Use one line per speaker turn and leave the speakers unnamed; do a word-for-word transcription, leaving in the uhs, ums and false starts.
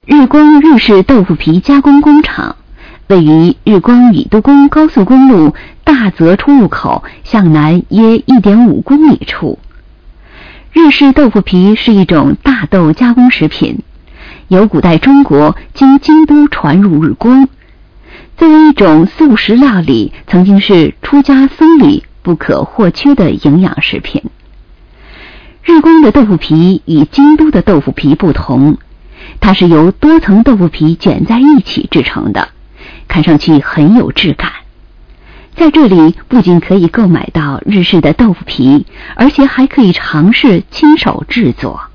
日光日式豆腐皮加工工厂位于日光以都宫高速公路大泽出入口向南约 一点五公里处。日式豆腐皮是一种大豆加工食品，由古代中国经京都传入日光，作为一种素食料理，曾经是出家僧侣不可或缺的营养食品。日光的豆腐皮与京都的豆腐皮不同，它是由多层豆腐皮卷在一起制成的，看上去很有质感。在这里不仅可以购买到日式的豆腐皮，而且还可以尝试亲手制作。